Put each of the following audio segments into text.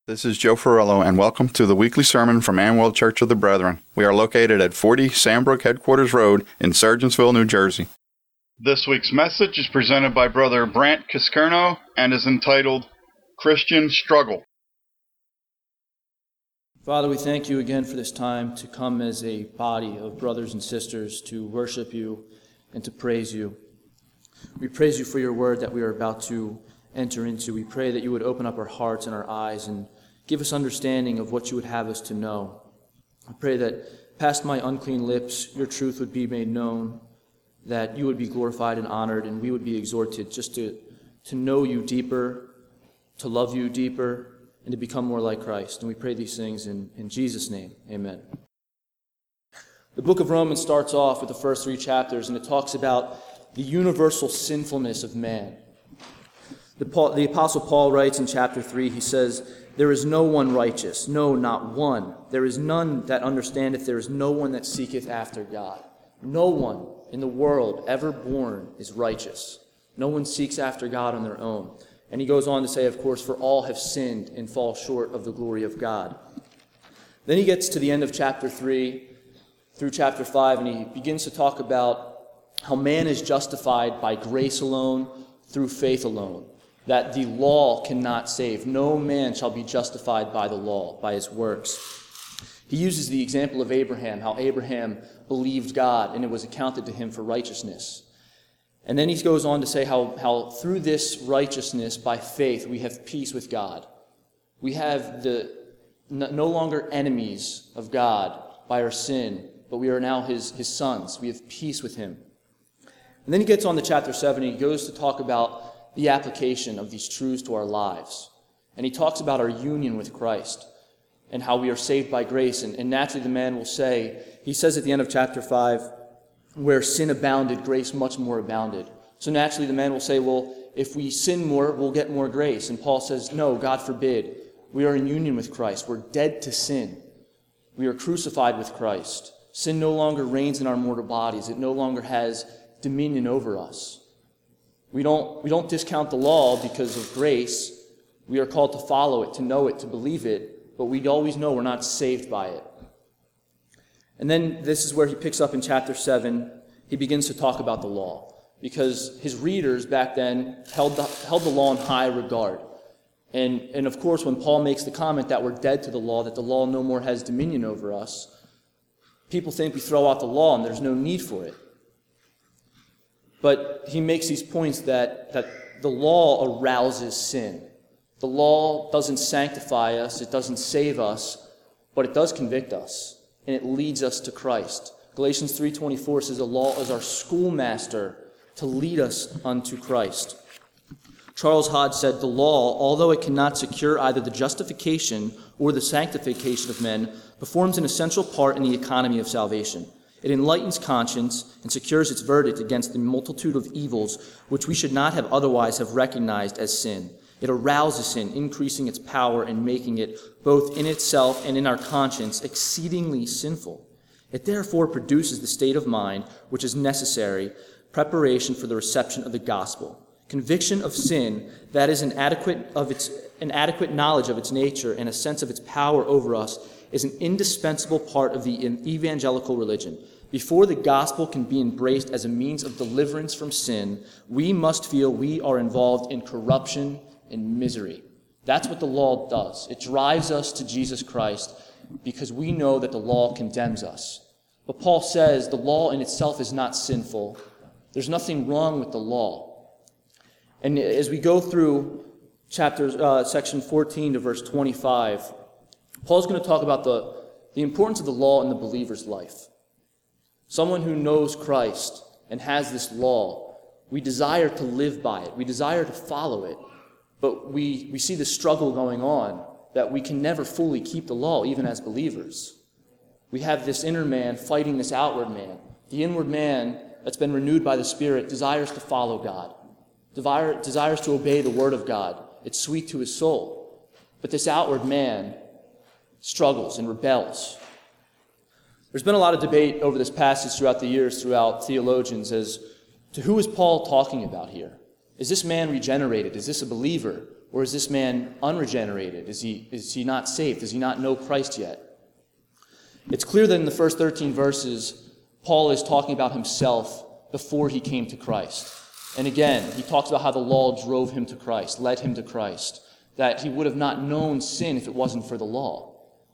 This is Joe Ferrello, and welcome to the weekly sermon from Amwell Church of the Brethren. We are located at 40 Sandbrook Headquarters Road in Sergeantsville, New Jersey. This week's message is presented by Brother Brant Cascerno and is entitled, Christian Struggle. Father, we thank you again for this time to come as a body of brothers and sisters to worship you and to praise you. We praise you for your word that we are about to enter into. We pray that you would open up our hearts and our eyes and give us understanding of what you would have us to know. I pray that past my unclean lips, your truth would be made known, that you would be glorified and honored, and we would be exhorted just to know you deeper, to love you deeper, and to become more like Christ. And we pray these things in Jesus' name. Amen. The book of Romans starts off with the first 3 chapters, and it talks about the universal sinfulness of man. The Apostle Paul writes in chapter 3, he says, "There is no one righteous, no, not one. There is none that understandeth, there is no one that seeketh after God." No one in the world ever born is righteous. No one seeks after God on their own. And he goes on to say, of course, for all have sinned and fall short of the glory of God. Then he gets to the end of chapter 3 through chapter 5, and he begins to talk about how man is justified by grace alone, through faith alone. That the law cannot save. No man shall be justified by the law, by his works. He uses the example of Abraham, how Abraham believed God and it was accounted to him for righteousness. And then he goes on to say how through this righteousness, by faith, we have peace with God. We have no longer enemies of God by our sin, but we are now his sons. We have peace with him. And then he gets on to chapter 7, and he goes to talk about the application of these truths to our lives. And he talks about our union with Christ and how we are saved by grace. And naturally the man will say, he says at the end of chapter 5, where sin abounded, grace much more abounded. So naturally the man will say, well, if we sin more, we'll get more grace. And Paul says, no, God forbid. We are in union with Christ. We're dead to sin. We are crucified with Christ. Sin no longer reigns in our mortal bodies. It no longer has dominion over us. We don't discount the law because of grace. We are called to follow it, to know it, to believe it, but we always know we're not saved by it. And then this is where he picks up in chapter 7. He begins to talk about the law, because his readers back then held the law in high regard. And of course, when Paul makes the comment that we're dead to the law, that the law no more has dominion over us, people think we throw out the law and there's no need for it. But he makes these points that the law arouses sin. The law doesn't sanctify us, it doesn't save us, but it does convict us, and it leads us to Christ. Galatians 3:24 says the law is our schoolmaster to lead us unto Christ. Charles Hodge said, the law, although it cannot secure either the justification or the sanctification of men, performs an essential part in the economy of salvation. It enlightens conscience and secures its verdict against the multitude of evils which we should not have otherwise have recognized as sin. It arouses sin, increasing its power and making it, both in itself and in our conscience, exceedingly sinful. It therefore produces the state of mind which is necessary, preparation for the reception of the gospel. Conviction of sin, that is an adequate knowledge of its nature and a sense of its power over us, is an indispensable part of the evangelical religion. Before the gospel can be embraced as a means of deliverance from sin, we must feel we are involved in corruption and misery. That's what the law does. It drives us to Jesus Christ because we know that the law condemns us. But Paul says the law in itself is not sinful. There's nothing wrong with the law. And as we go through section 14 to verse 25, Paul's going to talk about the importance of the law in the believer's life. Someone who knows Christ and has this law, we desire to live by it. We desire to follow it. But we see the struggle going on that we can never fully keep the law, even as believers. We have this inner man fighting this outward man. The inward man that's been renewed by the Spirit desires to follow God, desires to obey the Word of God. It's sweet to his soul. But this outward man struggles and rebels. There's been a lot of debate over this passage throughout the years, throughout theologians, as to who is Paul talking about here? Is this man regenerated? Is this a believer? Or is this man unregenerated? Is he not saved? Does he not know Christ yet? It's clear that in the first 13 verses, Paul is talking about himself before he came to Christ. And again, he talks about how the law drove him to Christ, led him to Christ, that he would have not known sin if it wasn't for the law.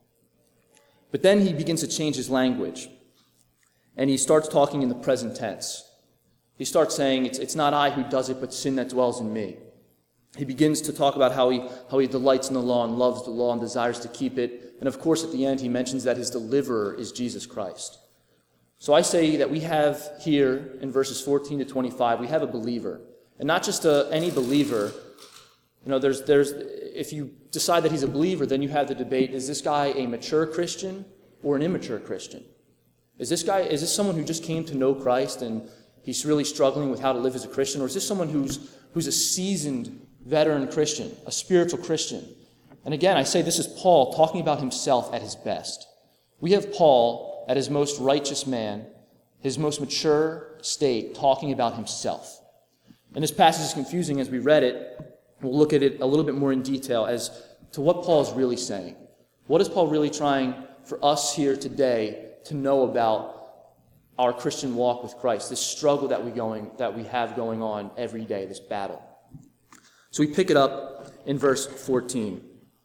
But then he begins to change his language, and he starts talking in the present tense. He starts saying, it's not I who does it, but sin that dwells in me. He begins to talk about how he delights in the law and loves the law and desires to keep it. And of course, at the end, he mentions that his deliverer is Jesus Christ. So I say that we have here in verses 14 to 25, we have a believer. And not just any believer. You know, there's if you decide that he's a believer, then you have the debate, is this guy a mature Christian or an immature Christian? Is this someone who just came to know Christ and he's really struggling with how to live as a Christian? Or is this someone who's a seasoned veteran Christian, a spiritual Christian? And again, I say this is Paul talking about himself at his best. We have Paul at his most righteous man, his most mature state, talking about himself. And this passage is confusing as we read it. We'll look at it a little bit more in detail as to what Paul is really saying. What is Paul really trying for us here today to know about our Christian walk with Christ, this struggle that we have going on every day, this battle? So we pick it up in verse 14.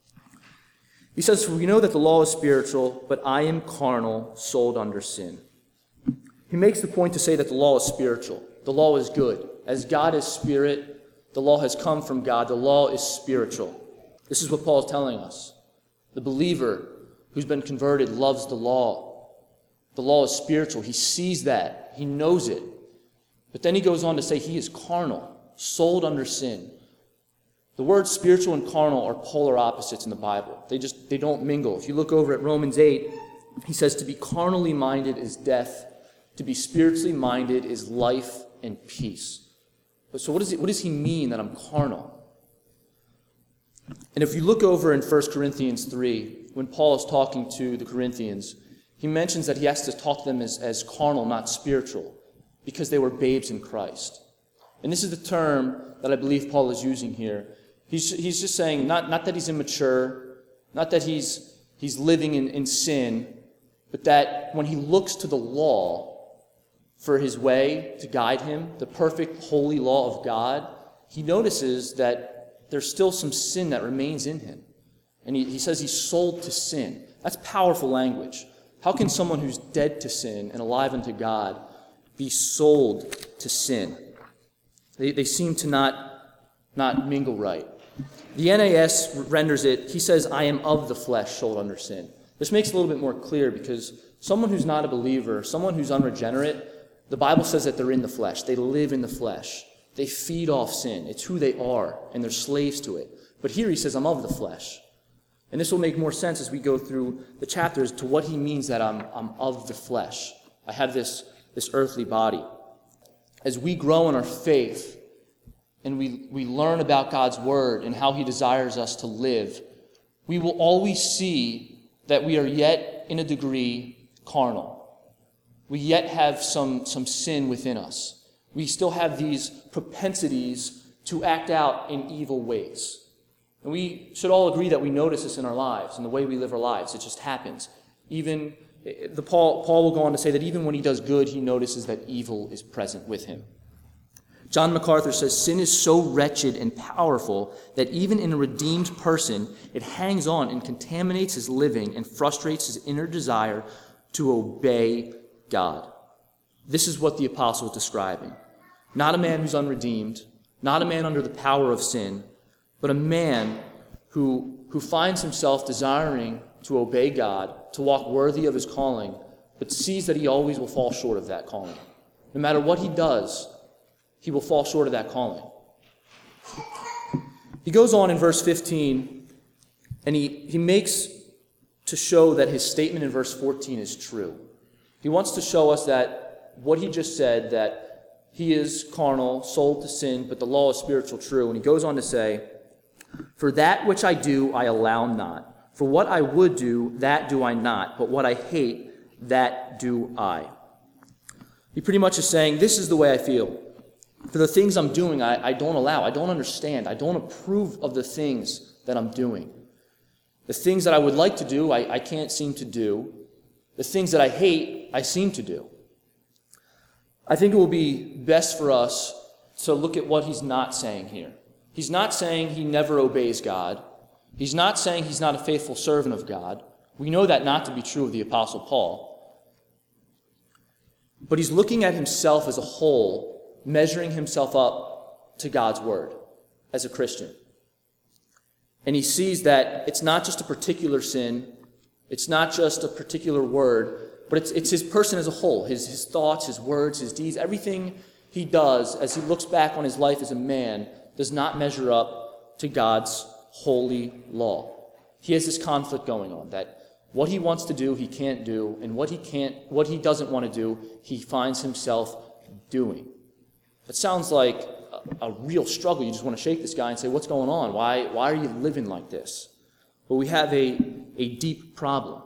He says, "For we know that the law is spiritual, but I am carnal, sold under sin." He makes the point to say that the law is spiritual. The law is good. As God is spirit, the law has come from God. The law is spiritual. This is what Paul is telling us. The believer who's been converted loves the law. The law is spiritual. He sees that. He knows it. But then he goes on to say he is carnal, sold under sin. The words spiritual and carnal are polar opposites in the Bible. They don't mingle. If you look over at Romans 8, he says to be carnally minded is death. To be spiritually minded is life and peace. So what does he mean that I'm carnal? And if you look over in 1 Corinthians 3, when Paul is talking to the Corinthians, he mentions that he has to talk to them as carnal, not spiritual, because they were babes in Christ. And this is the term that I believe Paul is using here. He's just saying not that he's immature, not that he's living in sin, but that when he looks to the law for his way to guide him, the perfect holy law of God, he notices that there's still some sin that remains in him. And he says he's sold to sin. That's powerful language. How can someone who's dead to sin and alive unto God be sold to sin? They seem to not mingle right. The NAS renders it, he says, I am of the flesh, sold under sin. This makes it a little bit more clear because someone who's not a believer, someone who's unregenerate, the Bible says that they're in the flesh. They live in the flesh. They feed off sin. It's who they are, and they're slaves to it. But here he says, I'm of the flesh. And this will make more sense as we go through the chapters to what he means that I'm of the flesh. I have this earthly body. As we grow in our faith, and we learn about God's word and how he desires us to live, we will always see that we are yet, in a degree, carnal. We yet have some sin within us. We still have these propensities to act out in evil ways. And we should all agree that we notice this in our lives, in the way we live our lives. It just happens. Paul will go on to say that even when he does good, he notices that evil is present with him. John MacArthur says, sin is so wretched and powerful that even in a redeemed person, it hangs on and contaminates his living and frustrates his inner desire to obey God. This is what the apostle is describing. Not a man who's unredeemed, not a man under the power of sin, but a man who finds himself desiring to obey God, to walk worthy of his calling, but sees that he always will fall short of that calling. No matter what he does, he will fall short of that calling. He goes on in verse 15, and he makes to show that his statement in verse 14 is true. He wants to show us that what he just said, that he is carnal, sold to sin, but the law is spiritual, true. And he goes on to say, for that which I do, I allow not. For what I would do, that do I not. But what I hate, that do I. He pretty much is saying, this is the way I feel. For the things I'm doing, I don't allow. I don't understand. I don't approve of the things that I'm doing. The things that I would like to do, I can't seem to do. The things that I hate, I seem to do. I think it will be best for us to look at what he's not saying here. He's not saying he never obeys God. He's not saying he's not a faithful servant of God. We know that not to be true of the Apostle Paul. But he's looking at himself as a whole, measuring himself up to God's word as a Christian. And he sees that it's not just a particular sin, it's not just a particular word, but it's his person as a whole, his thoughts, his words, his deeds, everything he does as he looks back on his life as a man does not measure up to God's holy law. He has this conflict going on that what he wants to do, he can't do, and what he doesn't want to do, he finds himself doing. It sounds like a real struggle. You just want to shake this guy and say, what's going on? Why are you living like this? But we have a deep problem.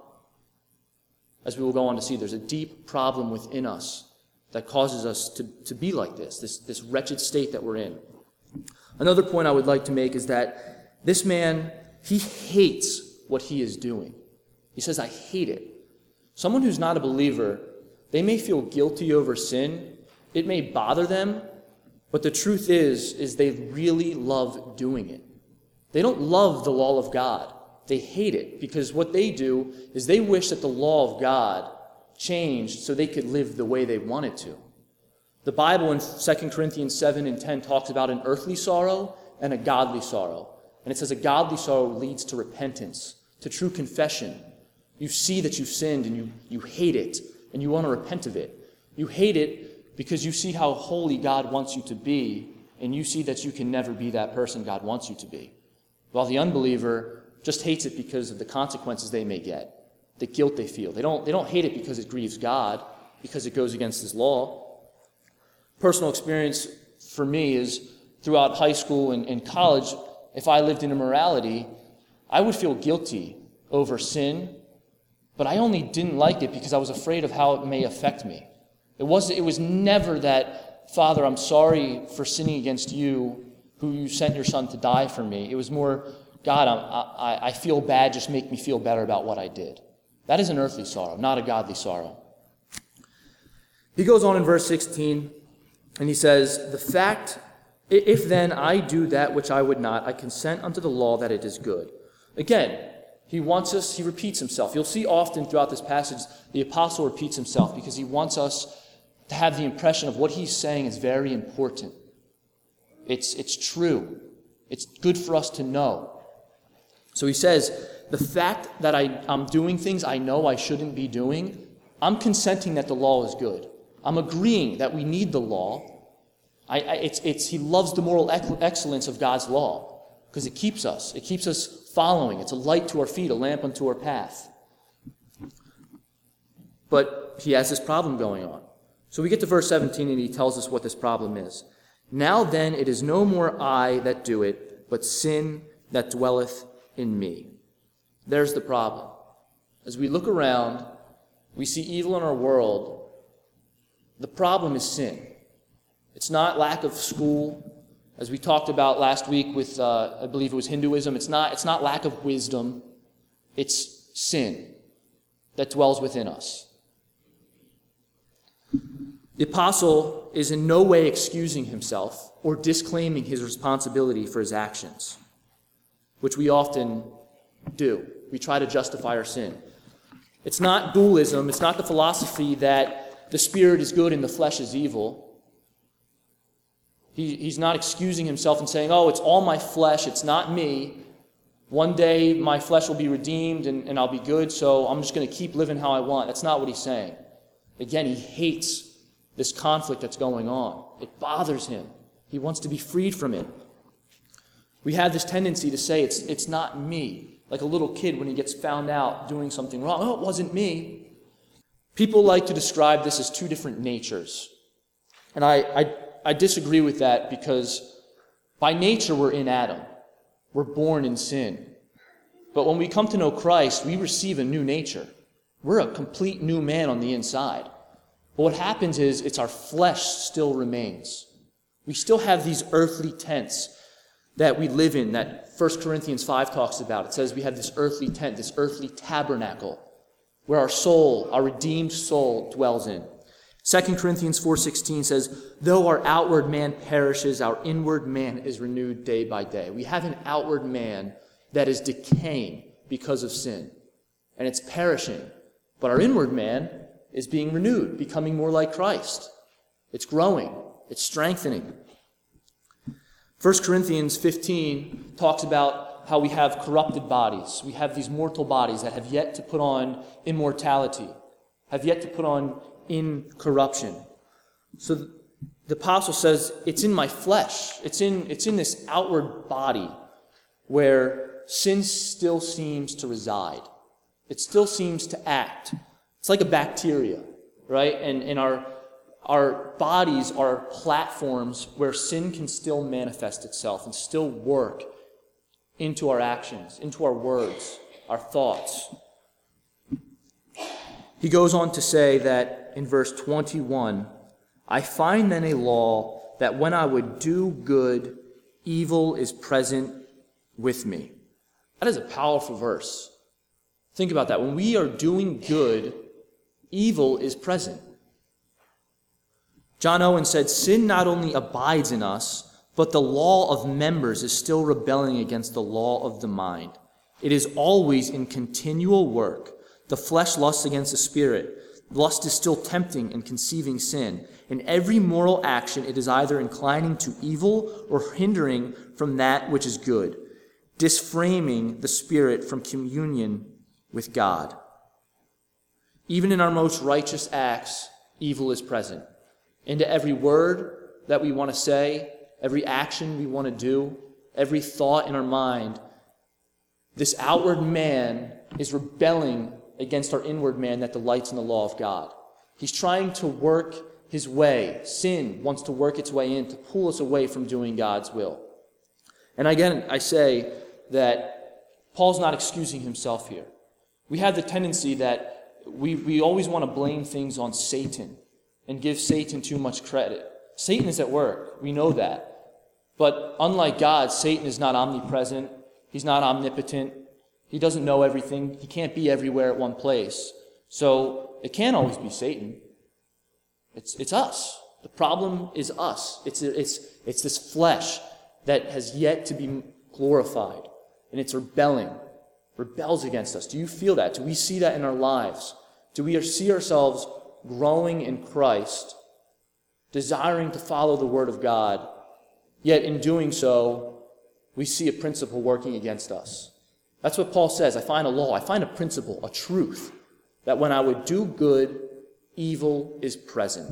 As we will go on to see, there's a deep problem within us that causes us to be like this wretched state that we're in. Another point I would like to make is that this man, he hates what he is doing. He says, I hate it. Someone who's not a believer, they may feel guilty over sin. It may bother them, but the truth is they really love doing it. They don't love the law of God. They hate it because what they do is they wish that the law of God changed so they could live the way they wanted to. The Bible in 2 Corinthians 7 and 10 talks about an earthly sorrow and a godly sorrow. And it says a godly sorrow leads to repentance, to true confession. You see that you've sinned and you hate it and you want to repent of it. You hate it because you see how holy God wants you to be and you see that you can never be that person God wants you to be. While the unbeliever just hates it because of the consequences they may get, the guilt they feel. They don't hate it because it grieves God, because it goes against his law. Personal experience for me is throughout high school and college, if I lived in immorality, I would feel guilty over sin, but I only didn't like it because I was afraid of how it may affect me. It was never that, Father, I'm sorry for sinning against you, who you sent your son to die for me. It was more, God, I feel bad, just make me feel better about what I did. That is an earthly sorrow, not a godly sorrow. He goes on in verse 16, and he says, the fact, if then I do that which I would not, I consent unto the law that it is good. Again, he repeats himself. You'll see often throughout this passage, the apostle repeats himself because he wants us to have the impression of what he's saying is very important. It's true. It's good for us to know. So he says, the fact that I'm doing things I know I shouldn't be doing, I'm consenting that the law is good. I'm agreeing that we need the law. He loves the moral excellence of God's law because it keeps us following. It's a light to our feet, a lamp unto our path. But he has this problem going on. So we get to verse 17 and he tells us what this problem is. Now then, it is no more I that do it, but sin that dwelleth in me. There's the problem. As we look around, we see evil in our world. The problem is sin. It's not lack of school. As we talked about last week with, I believe it was Hinduism, it's not lack of wisdom. It's sin that dwells within us. The apostle is in no way excusing himself or disclaiming his responsibility for his actions, which we often do. We try to justify our sin. It's not dualism. It's not the philosophy that the spirit is good and the flesh is evil. He's not excusing himself and saying, oh, it's all my flesh, it's not me. One day my flesh will be redeemed and I'll be good, so I'm just going to keep living how I want. That's not what he's saying. Again, he hates this conflict that's going on. It bothers him. He wants to be freed from it. We have this tendency to say it's not me. Like a little kid when he gets found out doing something wrong. Oh, it wasn't me. People like to describe this as two different natures. And I disagree with that because by nature we're in Adam. We're born in sin. But when we come to know Christ, we receive a new nature. We're a complete new man on the inside. But what happens is our flesh still remains. We still have these earthly tents that we live in, that 1 Corinthians 5 talks about. It says we have this earthly tent, this earthly tabernacle, where our soul, our redeemed soul, dwells in. 2 Corinthians 4:16 says, though our outward man perishes, our inward man is renewed day by day. We have an outward man that is decaying because of sin, and it's perishing. But our inward man is being renewed, becoming more like Christ. It's growing. It's strengthening. 1 Corinthians 15 talks about how we have corrupted bodies. We have these mortal bodies that have yet to put on immortality, have yet to put on incorruption. So the apostle says, it's in my flesh. It's in this outward body where sin still seems to reside. It still seems to act. It's like a bacteria, right? And our bodies are platforms where sin can still manifest itself and still work into our actions, into our words, our thoughts. He goes on to say that in verse 21, I find then a law that when I would do good, evil is present with me. That is a powerful verse. Think about that. When we are doing good, evil is present. John Owen said, sin not only abides in us, but the law of members is still rebelling against the law of the mind. It is always in continual work. The flesh lusts against the spirit. Lust is still tempting and conceiving sin. In every moral action, it is either inclining to evil or hindering from that which is good, disframing the spirit from communion with God. Even in our most righteous acts, evil is present. Into every word that we want to say, every action we want to do, every thought in our mind, this outward man is rebelling against our inward man that delights in the law of God. He's trying to work his way. Sin wants to work its way in to pull us away from doing God's will. And again, I say that Paul's not excusing himself here. We have the tendency that we always want to blame things on Satan and give Satan too much credit. Satan is at work. We know that. But unlike God, Satan is not omnipresent. He's not omnipotent. He doesn't know everything. He can't be everywhere at one place. So it can't always be Satan. It's us. The problem is us. It's this flesh that has yet to be glorified. And it's rebels against us. Do you feel that? Do we see that in our lives? Do we see ourselves growing in Christ, desiring to follow the Word of God, yet in doing so, we see a principle working against us? That's what Paul says. I find a law, I find a principle, a truth, that when I would do good, evil is present.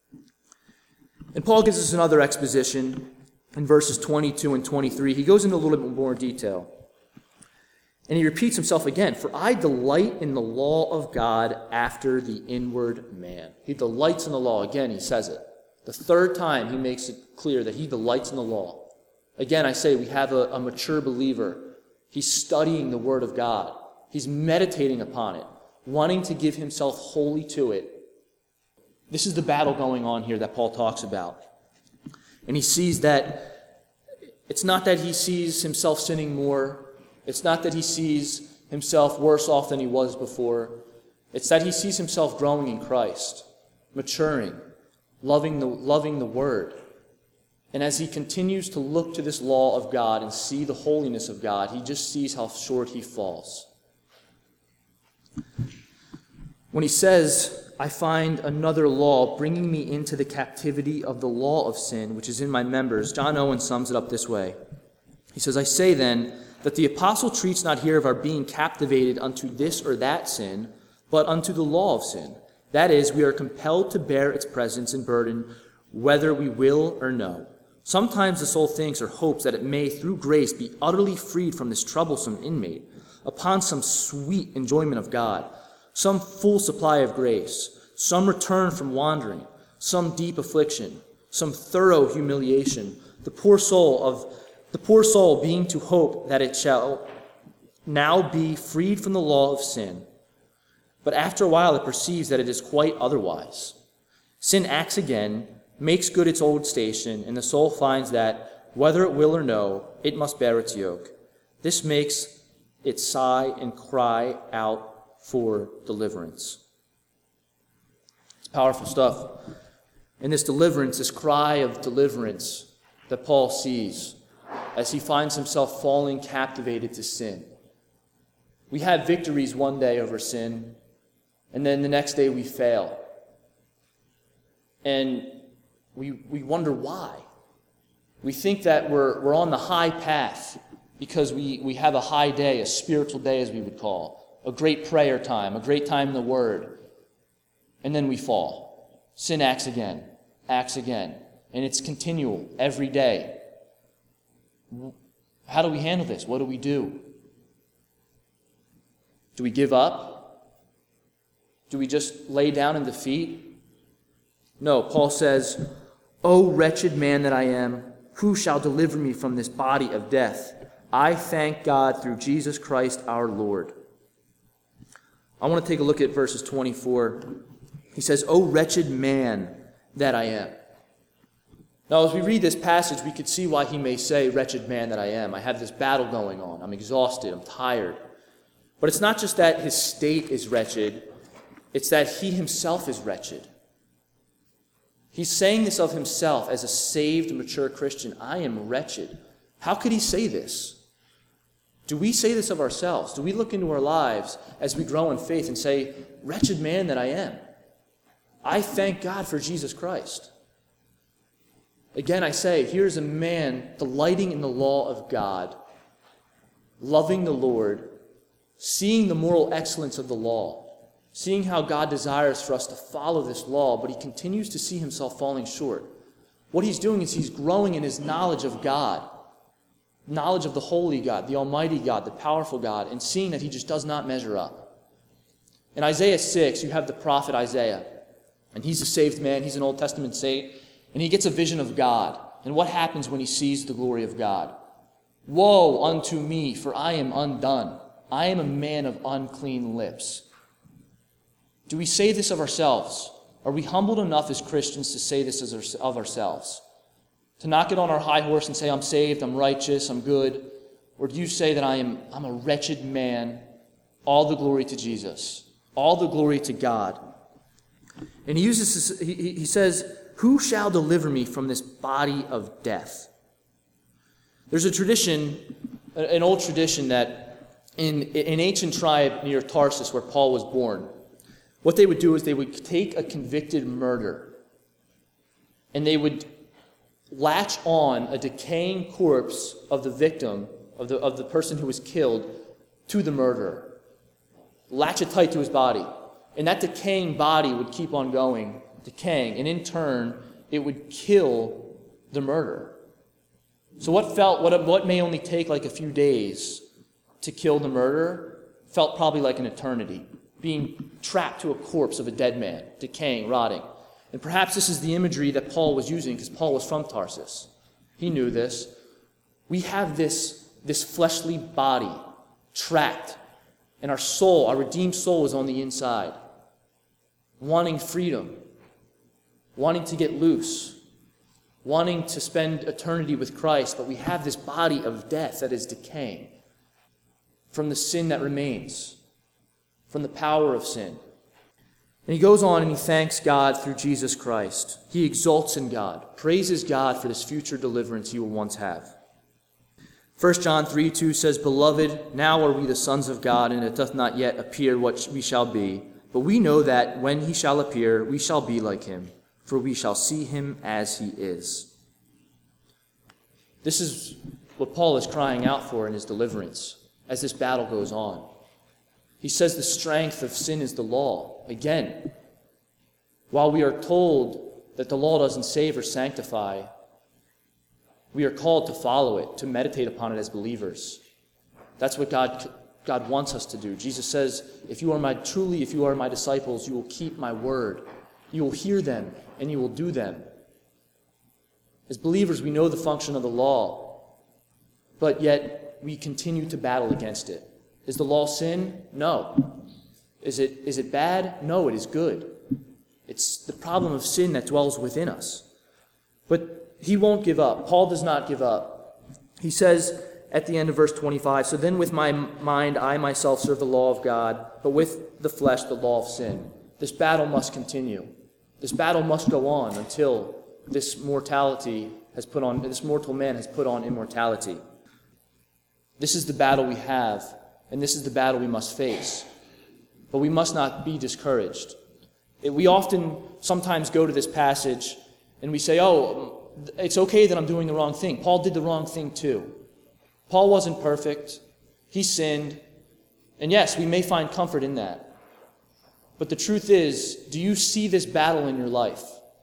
And Paul gives us another exposition in verses 22 and 23. He goes into a little bit more detail. And he repeats himself again, for I delight in the law of God after the inward man. He delights in the law. Again, he says it. The third time he makes it clear that he delights in the law. Again, I say we have a mature believer. He's studying the Word of God. He's meditating upon it, wanting to give himself wholly to it. This is the battle going on here that Paul talks about. And he sees that it's not that he sees himself sinning more. It's not that he sees himself worse off than he was before. It's that he sees himself growing in Christ, maturing, loving the Word. And as he continues to look to this law of God and see the holiness of God, he just sees how short he falls. When he says, I find another law bringing me into the captivity of the law of sin, which is in my members, John Owen sums it up this way. He says, I say then, that the apostle treats not here of our being captivated unto this or that sin, but unto the law of sin. That is, we are compelled to bear its presence and burden, whether we will or no. Sometimes the soul thinks or hopes that it may, through grace, be utterly freed from this troublesome inmate, upon some sweet enjoyment of God, some full supply of grace, some return from wandering, some deep affliction, some thorough humiliation, the poor soul being to hope that it shall now be freed from the law of sin. But after a while it perceives that it is quite otherwise. Sin acts again, makes good its old station, and the soul finds that, whether it will or no, it must bear its yoke. This makes it sigh and cry out for deliverance. It's powerful stuff. And this deliverance, this cry of deliverance that Paul sees as he finds himself falling captivated to sin. We have victories one day over sin, and then the next day we fail. And we wonder why. We think that we're on the high path because we have a high day, a spiritual day as we would call, a great prayer time, a great time in the Word, and then we fall. Sin acts again, and it's continual every day. How do we handle this? What do we do? Do we give up? Do we just lay down in defeat? No, Paul says, "O wretched man that I am, who shall deliver me from this body of death? I thank God through Jesus Christ our Lord." I want to take a look at verses 24. He says, "O wretched man that I am." Now, as we read this passage, we could see why he may say, "Wretched man that I am. I have this battle going on. I'm exhausted. I'm tired." But it's not just that his state is wretched. It's that he himself is wretched. He's saying this of himself as a saved, mature Christian. I am wretched. How could he say this? Do we say this of ourselves? Do we look into our lives as we grow in faith and say, "Wretched man that I am. I thank God for Jesus Christ"? Again, I say, here's a man delighting in the law of God, loving the Lord, seeing the moral excellence of the law, seeing how God desires for us to follow this law, but he continues to see himself falling short. What he's doing is he's growing in his knowledge of God, knowledge of the holy God, the almighty God, the powerful God, and seeing that he just does not measure up. In Isaiah 6, you have the prophet Isaiah, and he's a saved man, he's an Old Testament saint, and he gets a vision of God. And what happens when he sees the glory of God? "Woe unto me, for I am undone. I am a man of unclean lips." Do we say this of ourselves? Are we humbled enough as Christians to say this of ourselves? To not get on our high horse and say, "I'm saved, I'm righteous, I'm good"? Or do you say that I'm a wretched man, all the glory to Jesus, all the glory to God? And he uses this, he says, "Who shall deliver me from this body of death?" There's a tradition, an old tradition, that in an ancient tribe near Tarsus where Paul was born, what they would do is they would take a convicted murderer and they would latch on a decaying corpse of the victim, of the person who was killed, to the murderer. Latch it tight to his body. And that decaying body would keep on going, decaying, and in turn, it would kill the murderer. So what may only take like a few days to kill the murderer felt probably like an eternity, being trapped to a corpse of a dead man, decaying, rotting. And perhaps this is the imagery that Paul was using because Paul was from Tarsus. He knew this. We have this fleshly body trapped, and our soul, our redeemed soul, is on the inside, wanting freedom, wanting to get loose, wanting to spend eternity with Christ, but we have this body of death that is decaying from the sin that remains, from the power of sin. And he goes on and he thanks God through Jesus Christ. He exalts in God, praises God for this future deliverance he will once have. 1 John 3:2 says, "Beloved, now are we the sons of God, and it doth not yet appear what we shall be. But we know that when he shall appear, we shall be like him, for we shall see him as he is." This is what Paul is crying out for in his deliverance as this battle goes on. He says the strength of sin is the law. Again, while we are told that the law doesn't save or sanctify, we are called to follow it, to meditate upon it as believers. That's what God wants us to do. Jesus says, if you are my disciples, you will keep my word. You will hear them and you will do them. As believers, we know the function of the law, but yet we continue to battle against it. Is the law sin? No. Is it bad? No, it is good. It's the problem of sin that dwells within us. But he won't give up. Paul does not give up. He says at the end of verse 25, "So then with my mind I myself serve the law of God, but with the flesh the law of sin." This battle must continue. This battle must go on until this mortal man has put on immortality. This is the battle we have, and this is the battle we must face. But we must not be discouraged. We often sometimes go to this passage and we say, oh, it's okay that I'm doing the wrong thing. Paul did the wrong thing too. Paul wasn't perfect. He sinned. And yes, we may find comfort in that. But the truth is, do you see this battle in your life?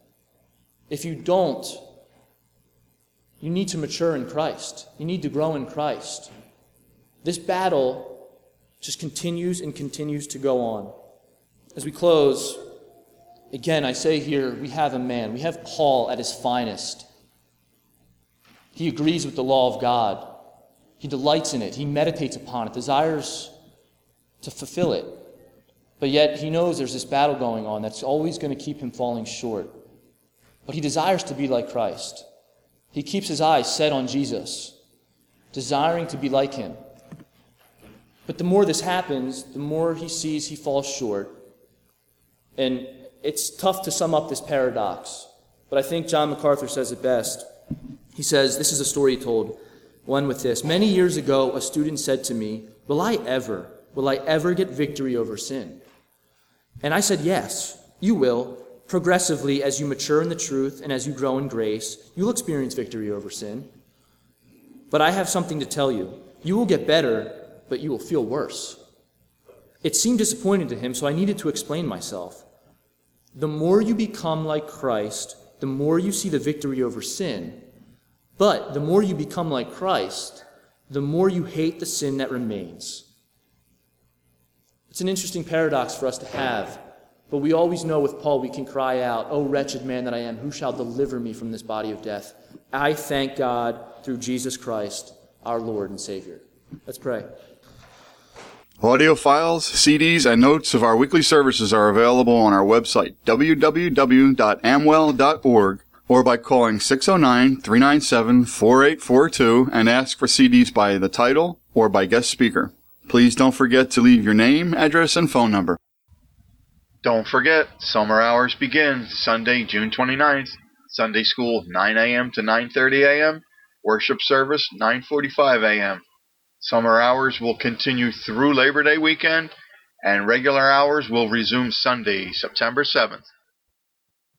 If you don't, you need to mature in Christ. You need to grow in Christ. This battle just continues and continues to go on. As we close, again, I say here, we have a man. We have Paul at his finest. He agrees with the law of God. He delights in it. He meditates upon it, desires to fulfill it. But yet he knows there's this battle going on that's always going to keep him falling short. But he desires to be like Christ. He keeps his eyes set on Jesus, desiring to be like him. But the more this happens, the more he sees he falls short. And it's tough to sum up this paradox. But I think John MacArthur says it best. He says, this is a story he told, one with this. "Many years ago, a student said to me, will I ever get victory over sin? And I said, yes, you will. Progressively, as you mature in the truth and as you grow in grace, you'll experience victory over sin. But I have something to tell you. You will get better, but you will feel worse." It seemed disappointing to him, so I needed to explain myself. The more you become like Christ, the more you see the victory over sin. But the more you become like Christ, the more you hate the sin that remains. It's an interesting paradox for us to have, but we always know with Paul we can cry out, "O wretched man that I am, who shall deliver me from this body of death?" I thank God through Jesus Christ, our Lord and Savior. Let's pray. Audio files, CDs, and notes of our weekly services are available on our website, www.amwell.org, or by calling 609-397-4842 and ask for CDs by the title or by guest speaker. Please don't forget to leave your name, address, and phone number. Don't forget, summer hours begin Sunday, June 29th. Sunday school, 9 a.m. to 9:30 a.m. Worship service, 9:45 a.m. Summer hours will continue through Labor Day weekend, and regular hours will resume Sunday, September 7th.